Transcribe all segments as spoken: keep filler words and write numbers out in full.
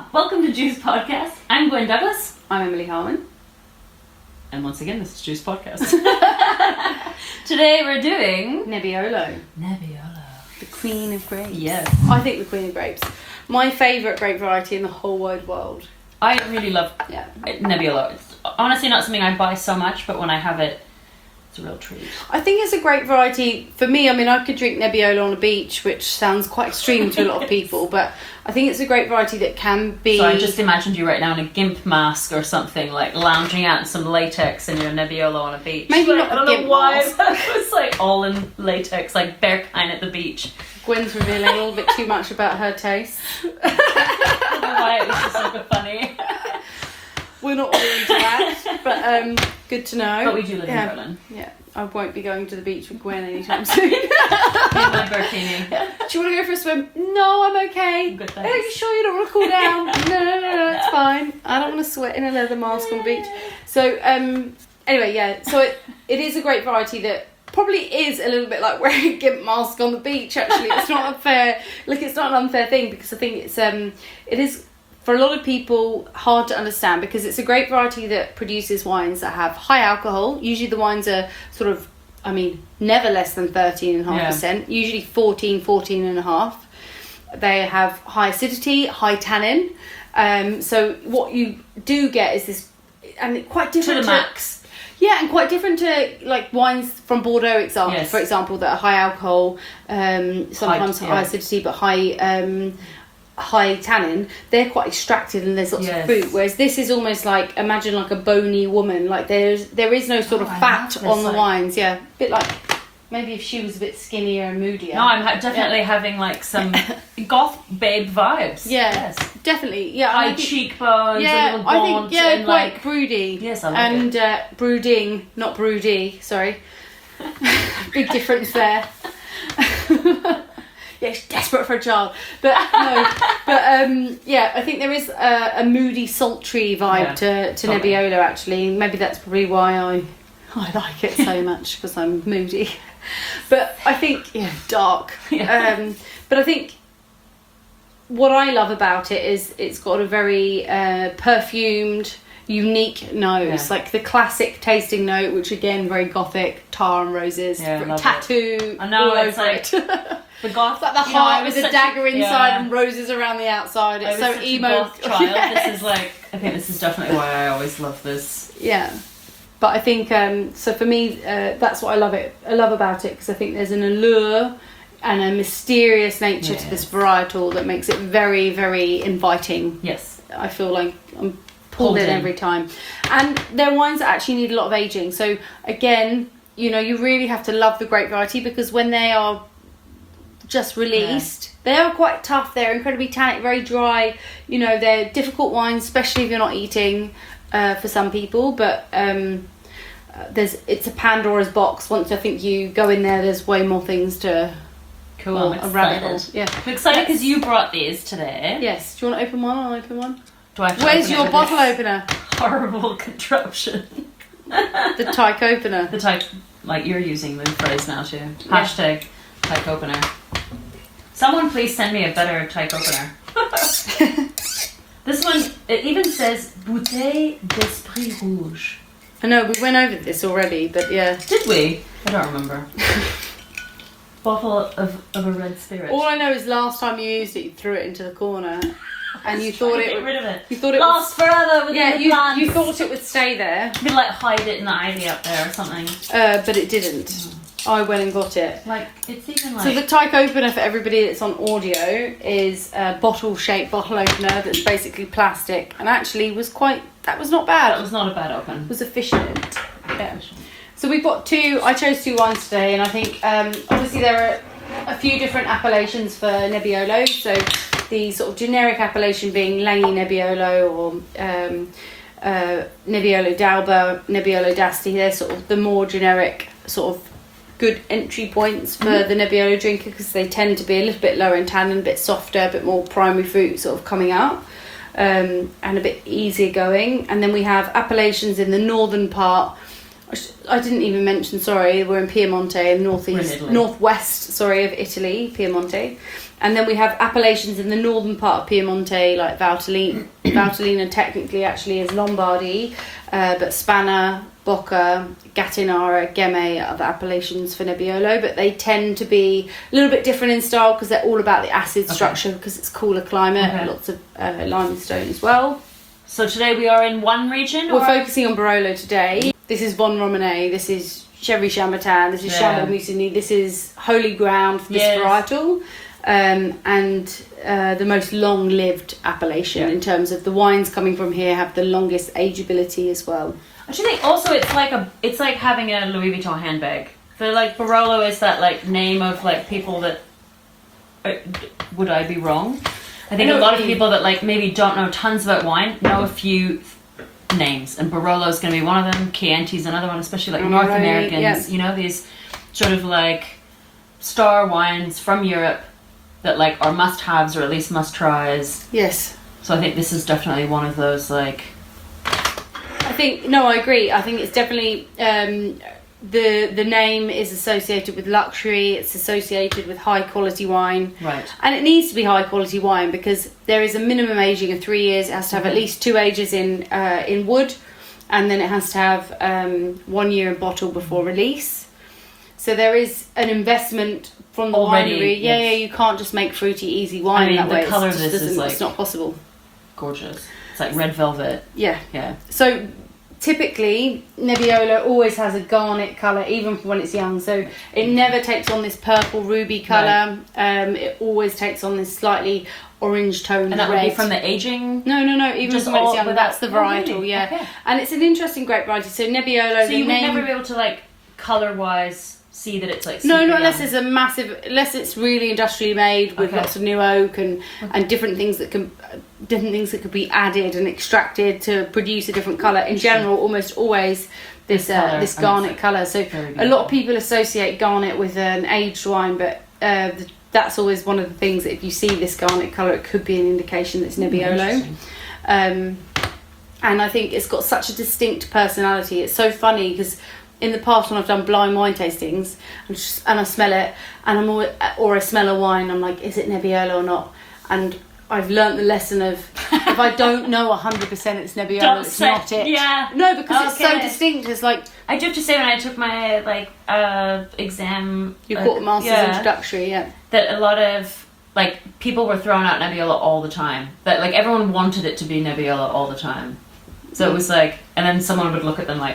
welcome to Juice Podcast. I'm Gwen Douglas. I'm Emily Harmon. And once again, this is Juice Podcast. Today we're doing... Nebbiolo. Nebbiolo. The Queen of Grapes. Yes. I think the Queen of Grapes. My favourite grape variety in the whole wide world. I really love yeah. Nebbiolo. It's honestly not something I buy so much, but when I have it, it's a real treat. I think it's a great variety. For me, I mean, I could drink Nebbiolo on a beach, which sounds quite extreme to a lot of people, but I think it's a great variety that can be... So I just imagined you right now in a gimp mask or something, like lounging out in some latex and your Nebbiolo on a beach. Maybe like, not I don't a know gimp why, mask. but it was like all in latex, like Berghain at the beach. Gwen's revealing a little bit too much about her taste. I don't know why, it was just super funny. We're not all into that, but um, good to know. But we do live yeah. in Berlin. Yeah, I won't be going to the beach with Gwen anytime soon. In my burkini. Do you want to go for a swim? No, I'm okay. Good, Are you sure you don't want to cool down? no, no, no, no, it's fine. I don't want to sweat in a leather mask on the beach. So, um, anyway, yeah. So it, it is a great variety that probably is a little bit like wearing a gimp mask on the beach. Actually, it's not unfair. Like, it's not an unfair thing because I think it's um, it is. For a lot of people, hard to understand because it's a great variety that produces wines that have high alcohol. Usually the wines are sort of, I mean, never less than thirteen point five percent. Yeah. Usually fourteen, fourteen and a half. They have high acidity, high tannin. Um, so what you do get is this, and quite different to the max. Yeah, and quite different to like wines from Bordeaux, example, yes. for example, that are high alcohol, um, sometimes high, high yeah. acidity, but high... Um, high tannin. They're quite extracted and there's lots yes. of fruit, whereas this is almost like, imagine like a bony woman, like there's there is no sort oh, of I fat love on this, the like... wines. Yeah, a bit like maybe if she was a bit skinnier and moodier. No, I'm ha- definitely yeah. having like some goth babe vibes. Yeah, yes. definitely. Yeah, high I think, cheekbones, yeah, a little I gaunt, think yeah, and quite like broody. yes, I like and it. uh, brooding, not broody. Sorry, big difference there. Yeah, she's desperate for a child, but no, but um, yeah, I think there is a, a moody, sultry vibe yeah, to to totally. Nebbiolo. Actually, maybe that's probably why I I like it so much because I'm moody. But I think yeah, dark. Yeah. Um, but I think what I love about it is it's got a very uh, perfumed, unique nose, yeah. like the classic tasting note, which again very gothic, tar and roses, Yeah, I love tattoo. it. I know, all it's over like- it. The goth, Like the you know, I heart was with a such dagger a, inside yeah. and roses around the outside. It's I was so such emo. A goth child. Yes. This is like, I think this is definitely why I always love this. Yeah, but I think um, so. For me, uh, that's what I love it. I love about it because I think there's an allure and a mysterious nature yes. to this varietal that makes it very, very inviting. Yes, I feel like I'm pulled, Pulled in, in every time, and they're wines that actually need a lot of aging. So again, you know, you really have to love the grape variety because when they are just released, yeah. they are quite tough. They're incredibly tannic, very dry. You know, they're difficult wines, especially if you're not eating. Uh, for some people, but um, uh, there's it's a Pandora's box. Once I think you go in there, there's way more things to. cool. Well, I'm a rabbit hole. excited. Yeah, I'm excited because you brought these today. Yes. Do you want to open one? I'll open one. Do I have to Where's open it your with bottle this opener? horrible contraption. The tyke opener. The type, like you're using the phrase now too. Yeah. Hashtag tyke opener. Someone please send me a better tyke opener. This one, it even says Bouteille d'Esprit Rouge. I know we went over this already, but yeah. Did we? I don't remember. Bottle of, of a red spirit. All I know is last time you used it, you threw it into the corner, and you Trying thought to it get would. rid of it. You thought it Lost forever would. within Yeah, the you plants. you thought it would stay there, You could like hide it in the ivy up there or something. uh, but it didn't. Mm. I went and got it. Like it's even like. So the tyke opener for everybody that's on audio is a bottle-shaped bottle opener that's basically plastic, and actually was quite. That was not bad. that was not a bad open. It was efficient. Yeah. So we've got two. I chose two wines today, and I think um, obviously there are a few different appellations for Nebbiolo. So the sort of generic appellation being Langhe Nebbiolo or um, uh, Nebbiolo d'Alba, Nebbiolo d'Asti. They're sort of the more generic sort of good entry points for mm-hmm. the Nebbiolo drinker because they tend to be a little bit lower in tannin, a bit softer, a bit more primary fruit sort of coming out, um, and a bit easier going. And then we have appellations in the northern part I, sh- I didn't even mention. Sorry, we're in Piemonte, in northeast, Italy. northwest. Sorry, of Italy, Piemonte, and then we have appellations in the northern part of Piemonte, like Valtellina. Valtellina technically actually is Lombardy, uh, but Spanna, Bocca, Gattinara, Gemme are the appellations for Nebbiolo, but they tend to be a little bit different in style because they're all about the acid Okay. structure because it's cooler climate, Okay. lots of uh, limestone as well. So today we are in one region? We're or? focusing on Barolo today. This is Von Romane, this is Chevry Chambertin, this is Yeah. Chambolle Musigny, this is holy ground for this Yes. varietal, um, and uh, the most long-lived appellation Yeah. in terms of the wines coming from here have the longest ageability as well. I actually think also it's like a it's like having a Louis Vuitton handbag. So like Barolo is that like name of like people that uh, would I be wrong? I think I know a lot what of you mean. people that like maybe don't know tons about wine know a few names, and Barolo is going to be one of them. Chianti's another one, especially like North Amarone, Americans. yeah. You know, these sort of like star wines from Europe that like are must-haves or at least must-tries. Yes. So I think this is definitely one of those like. I think no, I agree. I think it's definitely um, the the name is associated with luxury. It's associated with high quality wine, Right. and it needs to be high quality wine because there is a minimum aging of three years. It has to have at least two ages in uh, in wood, and then it has to have um, one year in bottle before release. So there is an investment from the Already, winery. Yeah, yes. yeah. You can't just make fruity, easy wine I mean, that the way. colour It of just this is doesn't- like- it's not possible. Gorgeous. It's like red velvet. Yeah. Yeah. So typically Nebbiolo always has a garnet colour even from when it's young, so it never takes on this purple ruby colour. Um, it always takes on this slightly orange toned And that red. would be from the aging. no no no even Just from when all it's young, without- that's the Oh, varietal. really? Yeah. Okay. And it's an interesting grape variety. So Nebbiolo, So the you would name, never be able to like color wise see that it's like no, super not unless young. it's a massive, unless it's really industrially made with Okay. lots of new oak and and different things that can, different things that could be added and extracted to produce a different colour. In general, almost always this This colour, uh, this and garnet it's colour. So very a lot beautiful. of people associate garnet with an aged wine, but uh, th- that's always one of the things that if you see this garnet colour, it could be an indication that it's Nebbiolo. Interesting. Um, and I think it's got such a distinct personality. It's so funny because in the past when I've done blind wine tastings and, just, and I smell it and I'm always, or I smell a wine, I'm like, is it Nebbiolo or not? And I've learnt the lesson of if I don't know one hundred percent it's Nebbiolo, Don't it's say- not it. yeah. No, because it's so Okay. distinct. It's like I do have to say when I took my like uh exam your uh, quartermaster's yeah, introductory, yeah. that a lot of like people were throwing out Nebbiolo all the time. That like everyone wanted it to be Nebbiolo all the time. So it was like, and then someone would look at them like,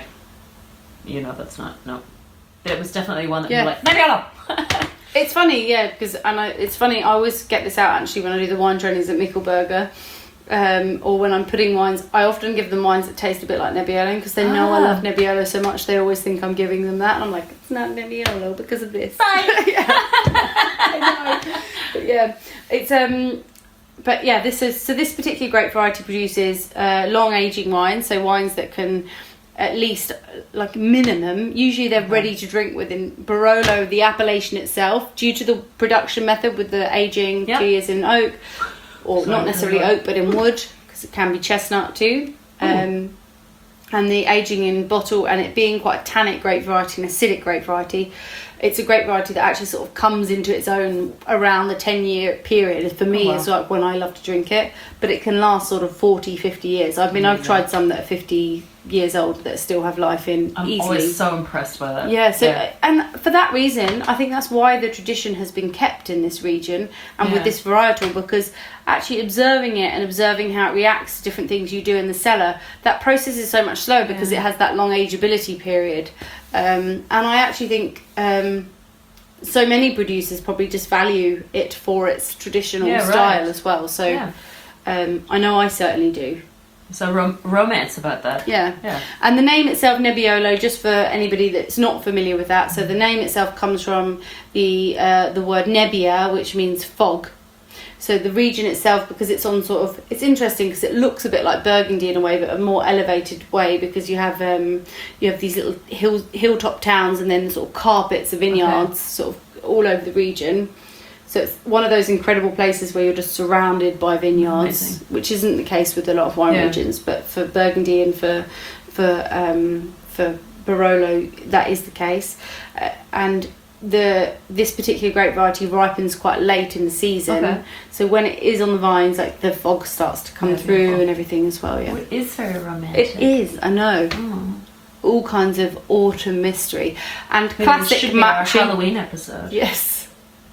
you know, that's not no. But it was definitely one that Yeah. were like Nebbiolo. It's funny, yeah, because and I, it's funny. I always get this out actually when I do the wine trainings at Mikkelberger, um, or when I'm putting wines. I often give them wines that taste a bit like Nebbiolo because they know I Ah. love Nebbiolo so much. They always think I'm giving them that, and I'm like, it's not Nebbiolo because of this. Bye. Yeah. I know. But yeah, it's um, but yeah, this is so. This particular grape variety produces uh, long aging wines, so wines that can. At least like minimum, usually they're ready to drink within Barolo, the appellation itself, due to the production method with the aging Yep. two years in oak, or Sorry, not necessarily good one. oak but in wood, because it can be chestnut too. Um, and the aging in bottle, and it being quite a tannic grape variety, an acidic grape variety, it's a grape variety that actually sort of comes into its own around the ten year period. For me, Oh, wow. it's like when I love to drink it, but it can last sort of forty, fifty years. I mean, I've Amazing. tried some that are fifty years old that still have life in I'm easily. always so impressed by that. Yeah, so and for that reason, I think that's why the tradition has been kept in this region and Yeah. with this varietal, because actually observing it and observing how it reacts to different things you do in the cellar, that process is so much slower because Yeah. it has that long ageability period. Um, and I actually think um, so many producers probably just value it for its traditional Yeah, right. style as well. So Yeah. um, I know I certainly do. So rom- romance about that. Yeah. Yeah. And the name itself, Nebbiolo, just for anybody that's not familiar with that, so the name itself comes from the uh, the word nebbia, which means fog. So the region itself, because it's on sort of, it's interesting because it looks a bit like Burgundy in a way, but a more elevated way, because you have um, you have these little hill hilltop towns and then sort of carpets of vineyards sort of all over the region. So it's one of those incredible places where you're just surrounded by vineyards, Amazing. which isn't the case with a lot of wine Yeah. regions, but for Burgundy and for for um, for Barolo, that is the case, uh, and the this particular grape variety ripens quite late in the season. Okay. So when it is on the vines, like the fog starts to come Yeah, through beautiful. and everything as well. Yeah, Oh, it is very romantic. it is. I know. Oh. All kinds of autumn mystery and Maybe classic this should be matching. our Halloween episode. Yes.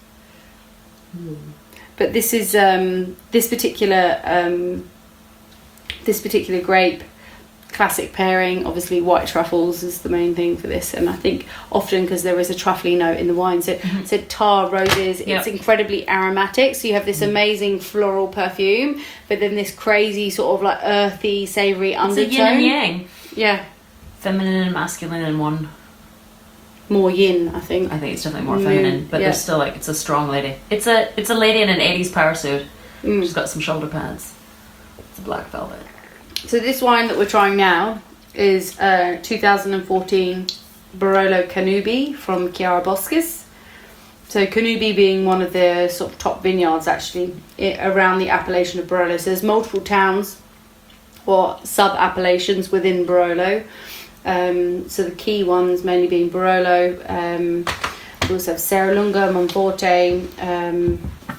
But this is um, this particular um, this particular grape classic pairing. Obviously, white truffles is the main thing for this, and I think often because there is a truffly note in the wine. So, Mhm. so tar, roses. Yep. It's incredibly aromatic. So you have this amazing floral perfume, but then this crazy sort of like earthy, savoury It's a undertone. yin and yang. Yeah, Feminine and masculine in one. more yin, I think. I think it's definitely more Mm, feminine, but yeah. there's still like it's a strong lady. It's a it's a lady in an eighties power suit. Mm. She's got some shoulder pads. It's a black velvet. So this wine that we're trying now is uh, two thousand fourteen Barolo Canubi from Chiara Boscis. So Canubi being one of the sort of top vineyards actually i around the appellation of Barolo. So there's multiple towns or sub-appellations within Barolo. Um, so the key ones mainly being Barolo. Um, we also have Serralunga, Monforte, um,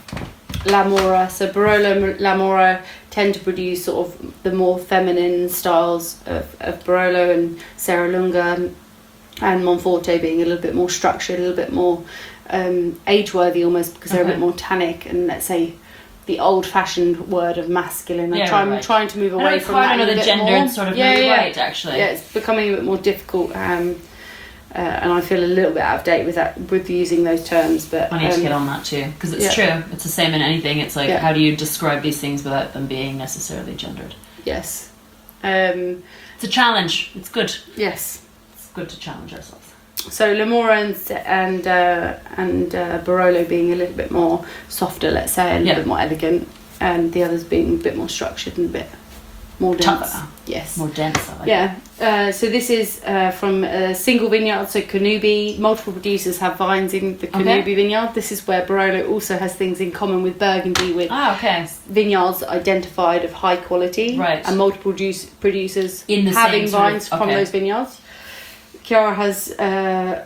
La Mora. So Barolo and La Mora tend to produce sort of the more feminine styles of, of Barolo, and Serralunga and Monforte being a little bit more structured, a little bit more um, age-worthy almost, because they're a Okay. bit more tannic and, let's say, the old-fashioned word of masculine. Yeah, I'm trying, right. trying to move I know away it's from hard that. under a the bit gendered more. sort of yeah, maybe yeah. right actually. Yeah, it's becoming a bit more difficult, um, uh, and I feel a little bit out of date with that, with using those terms. But I need to um, get on that too, because it's yeah. true. It's the same in anything. It's like Yeah. how do you describe these things without them being necessarily gendered? yes, um, It's a challenge. It's good. yes. It's good to challenge ourselves. So Lamora and and uh, and uh, Barolo being a little bit more softer, let's say, a little Yeah. bit more elegant, and the others being a bit more structured and a bit more dense. Tougher. Yes. More dense. I like. Yeah. Uh, so this is uh, from a single vineyard, so Canubi. Multiple producers have vines in the Canubi Okay. vineyard. This is where Barolo also has things in common with Burgundy, with Ah, okay. vineyards identified of high quality, Right. and multiple produce, producers In the having same sort of- vines from okay. those vineyards. Chiara has uh,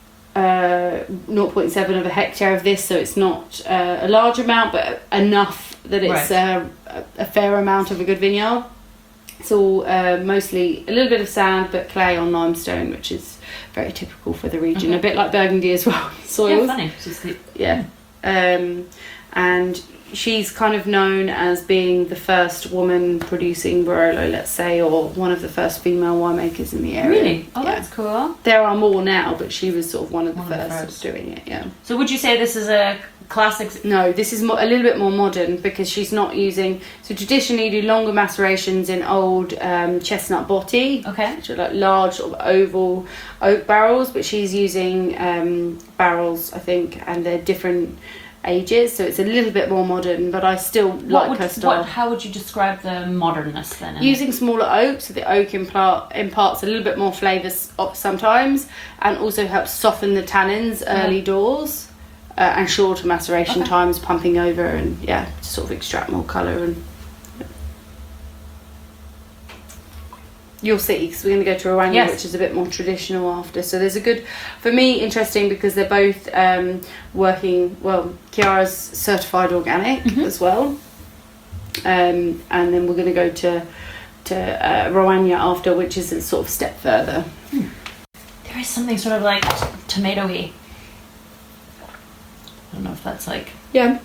uh, zero point seven of a hectare of this, so it's not uh, a large amount, but enough that it's Right. uh, a, a fair amount of a good vineyard. It's all uh, mostly a little bit of sand, but clay on limestone, which is very typical for the region. Okay. A bit like Burgundy as well, Yeah, soils. funny. It's just the- Yeah. Um, and she's kind of known as being the first woman producing Barolo, let's say, or one of the first female winemakers in the area. Really? Oh, Yeah. that's cool. There are more now, but she was sort of one of the, One of the first, first. doing it, yeah. So would you say this is a classic? No, this is mo- a little bit more modern because she's not using... So traditionally you do longer macerations in old um, chestnut botti, Okay. which are like large sort of oval oak barrels, but she's using um, barrels, I think, and they're different ages, so it's a little bit more modern, but I still What like would, her style. what, how would you describe the modernness then? in it? Using smaller oak, so the oak impart, imparts a little bit more flavours op- sometimes, and also helps soften the tannins early doors, uh, and shorter maceration Okay. times, pumping over, and yeah, to sort of extract more colour. And you'll see, because we're going to go to Oranje, Yes. which is a bit more traditional after. So there's a good, for me, interesting because they're both um, working, well, Chiara's certified organic Mhm. as well. Um, and then we're going to go to to uh, Roagna after, which is a sort of step further. There is something sort of like tomatoey. I don't know if that's like. Yeah.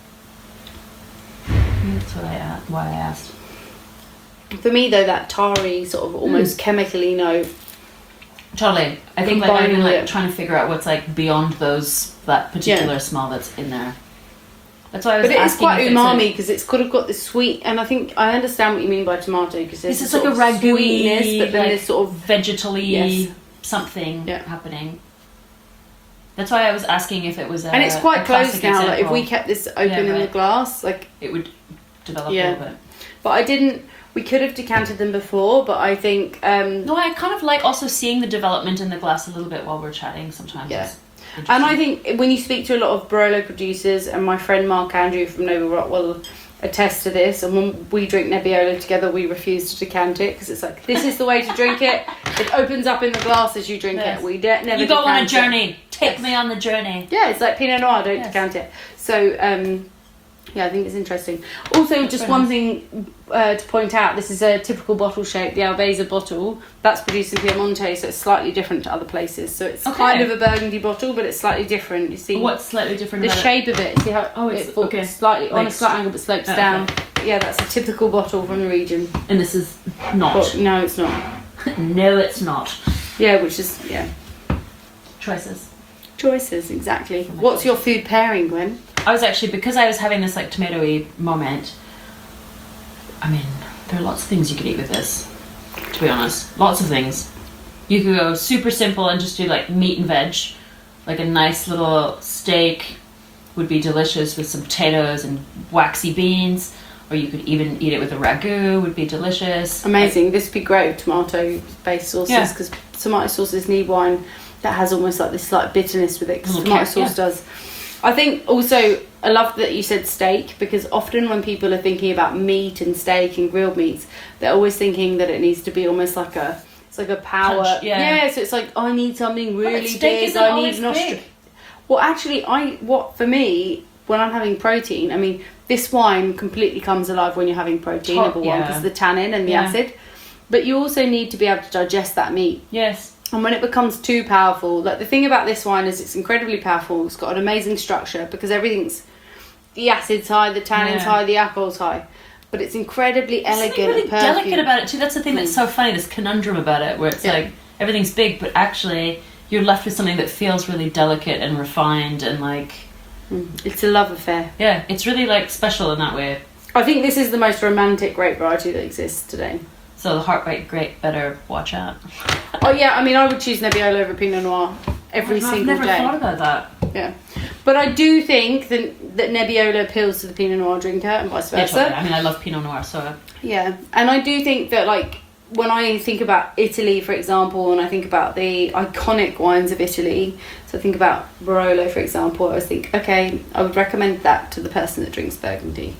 That's what I uh, why I asked. For me, though, that tarry sort of almost chemically note. Totally. I think like I've Combining been like it. trying to figure out what's like beyond those that particular Yeah. smell that's in there. That's why I was But it is asking. quite if it's umami a- because it's kind of got this sweet, and I think I understand what you mean by tomato because there's This is sort like a of ragu-y, sweetness, but then like, there's sort of vegetally Yes. something Yeah. happening. That's why I was asking if it was a and it's quite a close classic now. Like if example, we kept this open Yeah, in the right. glass, like, it would develop Yeah. a little bit. but I didn't. We could have decanted them before, but I think um, No, I kind of like also seeing the development in the glass a little bit while we're chatting sometimes. Yeah. It's And I interesting. think when you speak to a lot of Barolo producers, and my friend Mark Andrew from Noble Rockwell attest to this. And when we drink Nebbiolo together, we refuse to decant it because it's like, this is the way to drink it. It opens up in the glass as you drink Yes. it. We de- never You go on a decant it. journey. Take Yes. me on the journey. Yeah, it's like Pinot Noir, don't Yes. decant it. So, um, yeah, I think it's interesting. Also, That's just very one nice. thing uh, to point out, this is a typical bottle shape, the Alveza bottle. That's produced in Piemonte, so it's slightly different to other places. So it's Okay. kind of a burgundy bottle, but it's slightly different. You see What's slightly different the about shape of it, see how Oh, it's- it falls okay. slightly on a Like- slight angle but slopes Oh, down. okay. But yeah, that's a typical bottle from the region. it? And this is not. But no, it's not. No, it's not. Yeah, which is, yeah. Choices. Choices, exactly. Oh my What's gosh. your food pairing, Gwen? I was actually, because I was having this like tomatoey moment, I mean, there are lots of things you could eat with this, to be honest. Lots of things. You could go super simple and just do like meat and veg. Like a nice little steak would be delicious with some potatoes and waxy beans. Or you could even eat it with a ragu, would be delicious. Amazing. This would be great with tomato-based sauces Yeah. because tomato sauces need wine that has almost like this slight bitterness with it because Little tomato kick, sauce yeah. does. I think also I love that you said steak because often when people are thinking about meat and steak and grilled meats, they're always thinking that it needs to be almost like a it's like a power. Punch, yeah. So it's like I need something But really steak big. isn't I always need an Austra- big. Well, actually, I what for me when I'm having protein, I mean, this wine completely comes alive when you're having protein. Top- Number one, yeah. because the tannin and the Yeah. acid, but you also need to be able to digest that meat. Yes. And when it becomes too powerful, like the thing about this wine is it's incredibly powerful. It's got an amazing structure because everything's the acid's high, the tannin's Yeah. high, the alcohol's high, but it's incredibly There's elegant something really and perfumed. delicate about it too. That's the thing that's so funny, this conundrum about it, where it's Yeah. like everything's big, but actually you're left with something that feels really delicate and refined and like, Mm. It's a love affair. yeah, it's really like special in that way. I think this is the most romantic grape variety that exists today. So the Heartbreak Grape better watch out. Oh yeah, I mean I would choose Nebbiolo over Pinot Noir every I've single never day. thought about that. Yeah, but I do think that that Nebbiolo appeals to the Pinot Noir drinker and vice Yeah, versa. totally. I mean, I love Pinot Noir, so Yeah, and I do think that like when I think about Italy, for example, and I think about the iconic wines of Italy, so I think about Barolo, for example, I always think, okay, I would recommend that to the person that drinks Burgundy.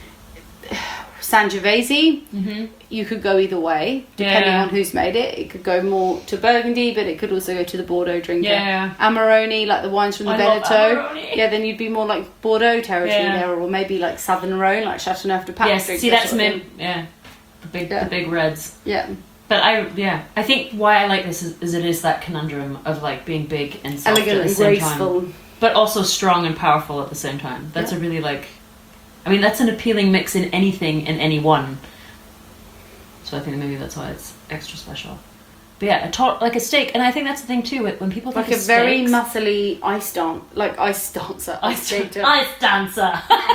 Sangiovese, mm-hmm. you could go either way, depending Yeah. on who's made it. It could go more to Burgundy, but it could also go to the Bordeaux drinker. Yeah. Amarone, like the wines from the I love Veneto. Amarone. Yeah, then you'd be more like Bordeaux territory Yeah. there, or maybe like Southern Rhone, like Chateauneuf de Pape. Yes, drinks, see that that's sort of me. thing. Yeah, the big, Yeah. the big reds. Yeah. But I, yeah, I think why I like this is, is it is that conundrum of like being big and soft Elegant at the and same graceful. time, but also strong and powerful at the same time. That's Yeah. a really like, I mean, that's an appealing mix in anything and anyone. So I think maybe that's why it's extra special. But yeah, a tot like a steak, and I think that's the thing too. When people think Like a of very steaks, muscly ice dance, like ice dancer. ice, steak to- ice dancer.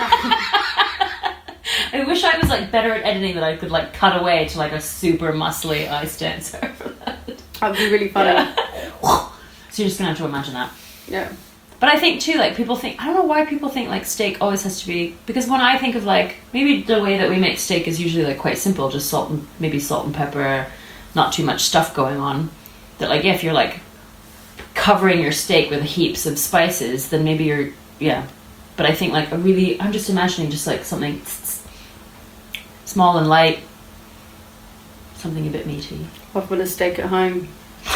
I wish I was like better at editing that I could like cut away to like a super muscly ice dancer for that. That would be really funny. Yeah. So you're just gonna have to imagine that. Yeah. But I think too, like people think, I don't know why people think like steak always has to be, because when I think of like, maybe the way that we make steak is usually like quite simple, just salt and, maybe salt and pepper, not too much stuff going on. That like, yeah, if you're like covering your steak with heaps of spices, then maybe you're, yeah. But I think like a really, I'm just imagining just like something small and light, something a bit meaty. I've got a steak at home.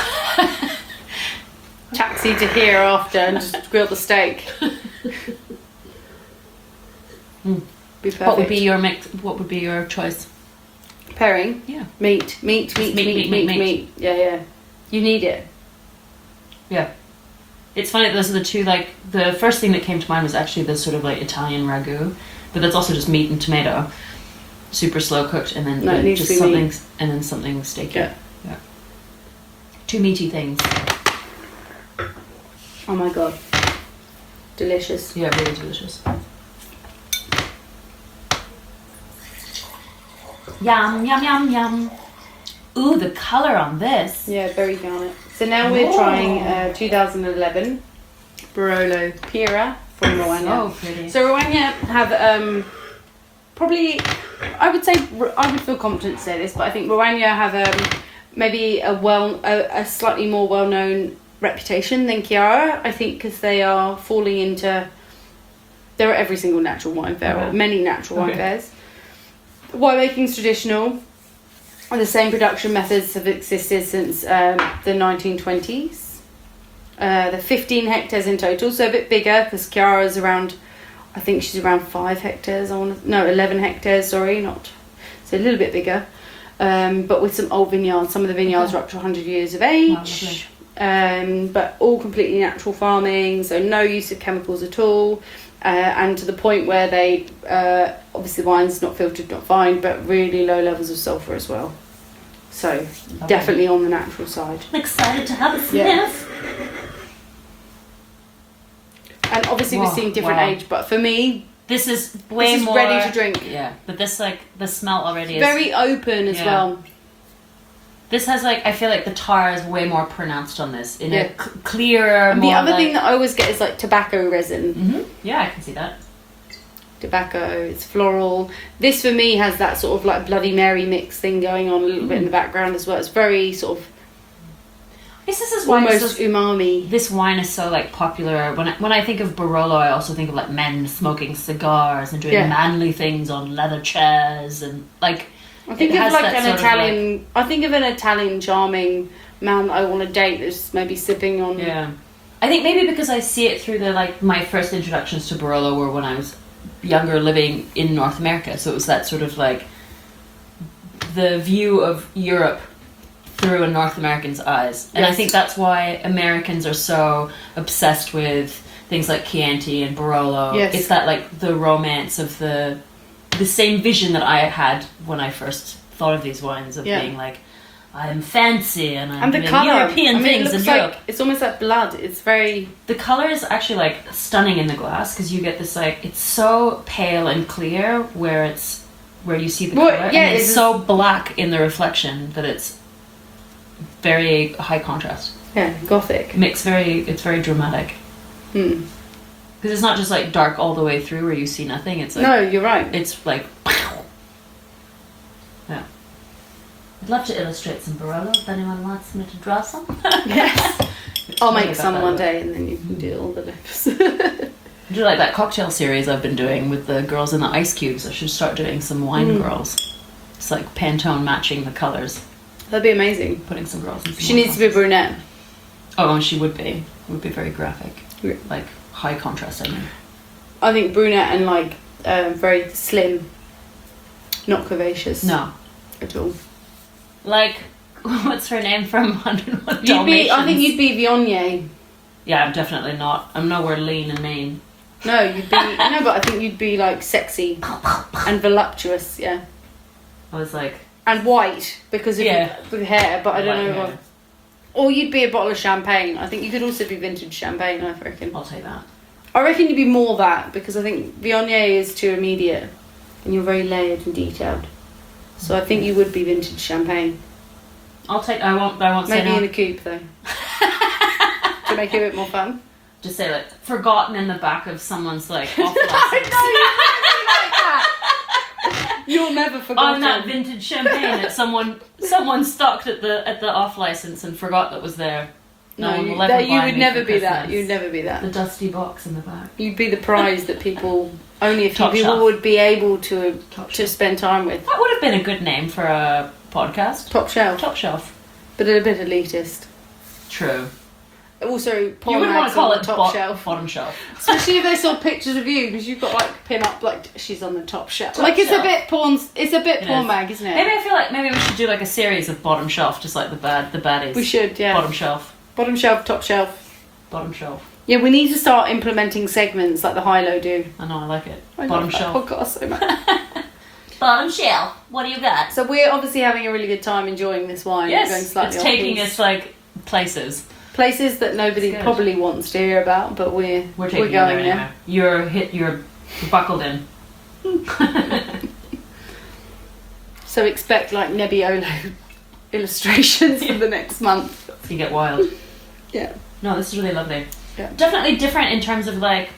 Taxi to here after and just grill the steak. Mm. Be perfect. What would be your mix? What would be your choice? pairing? Yeah. Meat, meat, meat, meat, meat, meat, meat. Yeah, yeah. You need it. Yeah. It's funny, those are the two, like, the first thing that came to mind was actually the sort of, like, Italian ragu, but that's also just meat and tomato, super slow cooked, and then No, it needs just to be something, meat. and then something steaky. Yeah. Yeah. Two meaty things. Oh my god. Delicious. Yeah, really delicious. Yum, yum, yum, yum. Ooh, the colour on this. Yeah, very garnet. So now we're Oh. trying uh, two thousand eleven Barolo Pira from Rwanda. So pretty. So Rwanda have um, probably, I would say, I would feel confident to say this, but I think Rwanda have um, maybe a well, a, a slightly more well-known reputation than Chiara. I think because they are falling into They're at every single natural wine fair, Okay. or many natural wine Okay. fairs. Winemaking's traditional, and the same production methods have existed since um, the nineteen twenties. Uh, they're fifteen hectares in total, so a bit bigger, because Chiara's around, I think she's around five hectares, I want no, eleven hectares, sorry, not, so a little bit bigger. Um, but with some old vineyards, some of the vineyards Okay. are up to one hundred years of Wow, age. lovely. um, but all completely natural farming, so no use of chemicals at all. Uh, and to the point where they, uh, obviously the wine's not filtered, not fine, but really low levels of sulphur as well. So definitely on the natural side. I'm excited to have a sniff. Yeah. And obviously Wow, we're seeing different wow. age, but for me, This is way this is more ready to drink. Yeah, but this like the smell already is Very open as Yeah. well. This has like I feel like the tar is way more pronounced on this in Yeah. a c- clearer. And more the other like, thing that I always get is like tobacco resin. hmm Yeah, I can see that. Tobacco, it's floral. This for me has that sort of like Bloody Mary mix thing going on a little bit in the background as well. It's very sort of I guess this is why it's almost so- umami. this wine is so like popular. When I, when I think of Barolo, I also think of like men smoking cigars and doing Yeah. manly things on leather chairs and like. I think it of has like that an sort of, Italian. I think of an Italian charming man that I want to date that's maybe sipping on. Yeah, I think maybe because I see it through the like my first introductions to Barolo were when I was younger, living in North America. So it was that sort of like the view of Europe through a North American's eyes, and I Yes. think that's why Americans are so obsessed with things like Chianti and Barolo. Yes. It's that like the romance of the the same vision that I had when I first thought of these wines of Yeah. being like I'm fancy and I'm And the doing colour. European I mean, things it looks in like Europe. it's almost like blood. It's very The color is actually like stunning in the glass because you get this like it's so pale and clear where it's where you see the Well, color yeah, and it's it's- so black in the reflection that it's very high contrast. yeah gothic. Makes very it's very dramatic Hmm. because it's not just like dark all the way through where you see nothing. It's like No, you're right. it's like yeah. I'd love to illustrate some Barolo if anyone wants me to draw some. Yes. I'll Sorry make about some that, one but- day, and then you can do all the lips. I do like that cocktail series I've been doing with the girls in the ice cubes. I should start doing some wine Mm. girls. It's like Pantone matching the colors, That'd be amazing. putting some girls in some She wine needs to be a glasses. brunette. Oh, and she would be. It would be very graphic. Yeah. Like high contrast, I mean. I think brunette and like um, very slim, not curvaceous. No. at all. Like, what's her name from one oh one You'd be. I think Dalmatians? you'd be Viognier. Yeah, I'm definitely not. I'm nowhere lean and mean. No, you'd be. No, but I think you'd be like sexy and voluptuous. Yeah, I was like, and white because of Yeah. with hair. But I don't white know. hair. What, or you'd be a bottle of champagne. I think you could also be vintage champagne. I reckon. I'll take that. I reckon you'd be more that because I think Viognier is too immediate, and you're very layered and detailed. So I think you would be vintage champagne. I'll take. I won't. I won't say Maybe no. in a coupe though. To make it a bit more fun. Just say like forgotten in the back of someone's like off I license. know, you're like that. You'll never forget. On that vintage champagne that someone someone stocked at the at the off license and forgot that was there. No, No, one you, will ever that, you buy would me never for be that. Christmas. You'd never be The that. dusty box in the back. You'd be the prize that people, only a few Top people shelf. would be able to Top to shelf. spend time with. That would have been a good name for a podcast. Top shelf, Top shelf. but a bit elitist. True. Also, porn You wouldn't want mags to call on it the top bo- shelf. bottom shelf. Especially if they saw pictures of you, because you've got like pin up like she's on the top shelf. Top like it's shelf. a bit porn. It's a bit It porn is. mag, isn't it? Maybe I feel like maybe we should do like a series of bottom shelf, just like the bad the baddies. We should, yeah. Bottom shelf. Bottom shelf, top shelf. Bottom shelf. Yeah, we need to start implementing segments like the Hilo do. I know, I like it. I bottom love that shelf. podcast so much. Bottom shelf. What do you got? So we're obviously having a really good time enjoying this wine. We're going Yes, slightly it's off taking piece. us like places. places that nobody It's good. probably wants to hear about, but we're We're we're, taking you going there. there. Anyway. You're hit. You're buckled in. So expect like Nebbiolo illustrations for the next month. You get wild. Yeah. No, this is really lovely. Yeah. Definitely different in terms of like.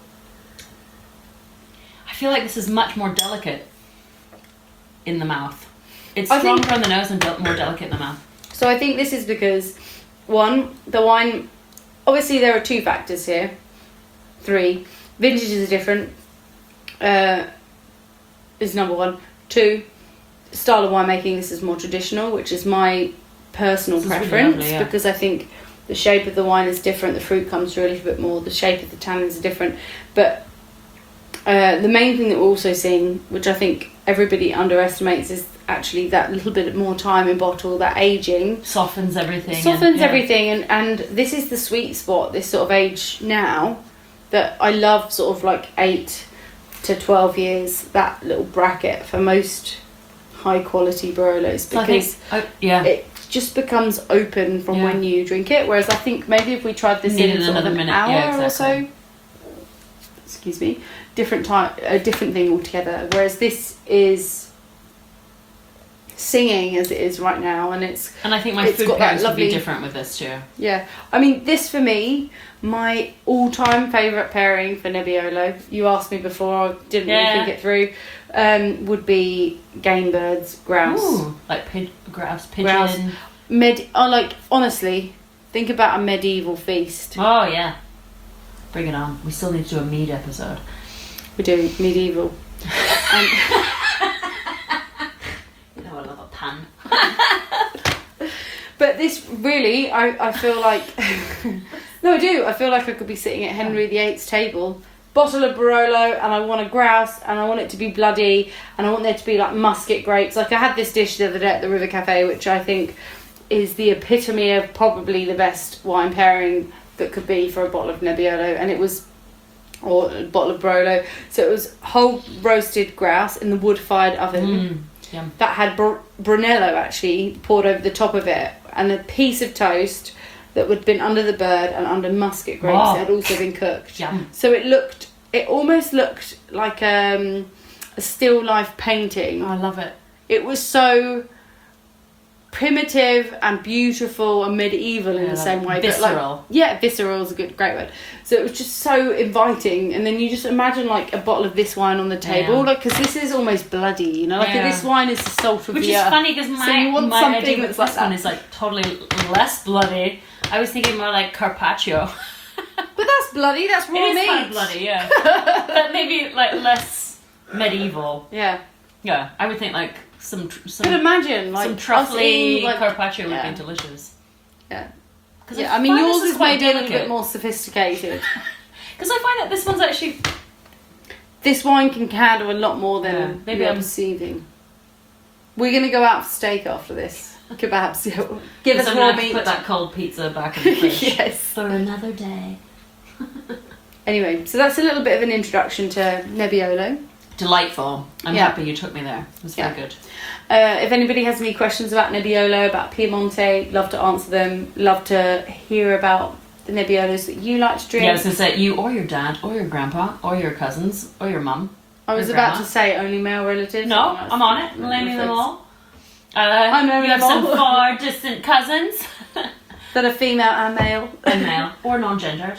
I feel like this is much more delicate in the mouth. It's I think- stronger on the nose and del- more delicate in the mouth. So I think this is because one, the wine. Obviously, there are two factors here. Three. vintages are different. Uh, is number one. Two, style of winemaking. This is more traditional, which is my personal This is really preference lovely, yeah. because I think the shape of the wine is different. The fruit comes through a little bit more. The shape of the tannins are different. But uh, the main thing that we're also seeing, which I think everybody underestimates, is actually that little bit more time in bottle, that aging Softens everything. softens and, yeah. everything, and and this is the sweet spot, this sort of age now, that I love, sort of like eight to twelve years, that little bracket for most high quality Barolos, So I think, because oh, yeah. it just becomes open from Yeah. when you drink it, whereas I think maybe if we tried this Needed in sort of another an minute, hour yeah, or exactly. so, excuse me, different type, a different thing altogether, whereas this is singing as it is right now, and it's And I think my It's food got that pairings would lovely- be different with this too. yeah, I mean, this for me, my all-time favourite pairing for Nebbiolo, you asked me before, I didn't Yeah. really think it through, um, would be game birds, grouse. Ooh, like pig, grouse, pigeon. Grouse. Med- oh, like, honestly, think about a medieval feast. Oh yeah. Bring it on. We still need to do a mead episode. We're doing medieval. And You know, I love a pun. But this really, I, I feel like, no, I do. I feel like I could be sitting at Henry the Eighth's table, bottle of Barolo, and I want a grouse, and I want it to be bloody, and I want there to be like musket grapes. Like I had this dish the other day at the River Cafe, which I think is the epitome of probably the best wine pairing that could be for a bottle of Nebbiolo, and it was, or a bottle of Barolo. So it was whole roasted grouse in the wood-fired oven. Mm, yum. That had br- Brunello actually poured over the top of it, and a piece of toast that would have been under the bird and under musket grapes Wow. that had also been cooked. Yum. So it looked, it almost looked like um, a still life painting. Oh, I love it. It was so primitive and beautiful and medieval in Yeah, the same way. visceral. But like, yeah, visceral is a good, great word. So it was just so inviting, and then you just imagine like a bottle of this wine on the table, Yeah. like because this is almost bloody, you know, like Yeah. this wine is the salt of Which the is earth. funny because my, So you want my something idea with that's this like one that. is like totally less bloody. I was thinking more like carpaccio. But that's bloody. That's raw It is meat. kind of bloody, yeah. But maybe like less medieval. Yeah. Yeah, I would think like some tr- Could some, imagine like some us truffly eating, like, carpaccio would yeah. be delicious. Yeah. 'Cause Yeah. I mean, find yours this is quite maybe a little delicate. bit more sophisticated. Because I find that this one's actually This wine can handle a lot more than Yeah, maybe you're I'm- perceiving. We're gonna go out for steak after this. Kebabs. Give us I'm raw gonna have to meat. put that cold pizza back in the fridge Yes. for another day. Anyway, so that's a little bit of an introduction to Nebbiolo. Delightful. I'm Yeah. happy you took me there. It was Yeah. very good. Uh, if anybody has any questions about Nebbiolo, about Piemonte, love to answer them. Love to hear about the Nebbiolos that you like to drink. Yeah, I was gonna say you or your dad or your grandpa or your cousins or your mum. I was Your about grandma. to say only male relatives. No, That's- I'm on it. I'm naming them all. Uh, I know you have them some all. far distant cousins That are female and male. and male or non-gendered.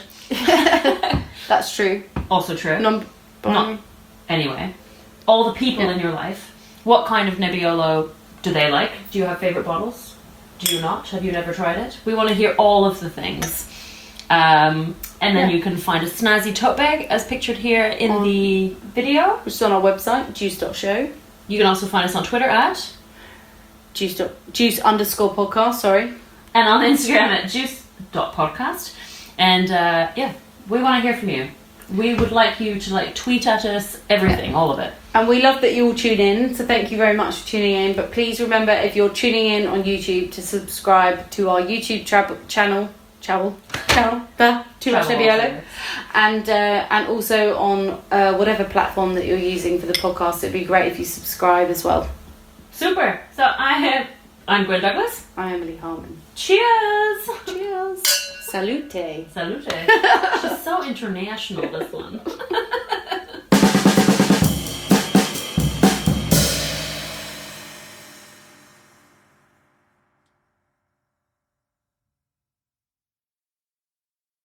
That's true. Also true. Non-binary. Anyway, all the people Yeah. in your life. What kind of Nebbiolo do they like? Do you have favorite bottles? Do you not? Have you never tried it? We want to hear all of the things. Um, and then Yeah. you can find a snazzy tote bag as pictured here in On- the video. Which is on our website, juice dot show. You can also find us on Twitter at Juice, dot, juice underscore podcast, sorry. and on Instagram at juice dot podcast. And uh, yeah, we want to hear from you. We would like you to like tweet at us everything, all of it. And we love that you all tune in, so thank you very much for tuning in. But please remember, if you're tuning in on YouTube, to subscribe to our YouTube tra- channel, channel, channel, uh, Too Much Travel Nebbiolo, also. and uh, and also on uh, whatever platform that you're using for the podcast. It'd be great if you subscribe as well. Super. So I have. I'm Gwen Douglas. I'm Emily Harmon. Cheers. Cheers. Salute. Salute. She's so international. This one.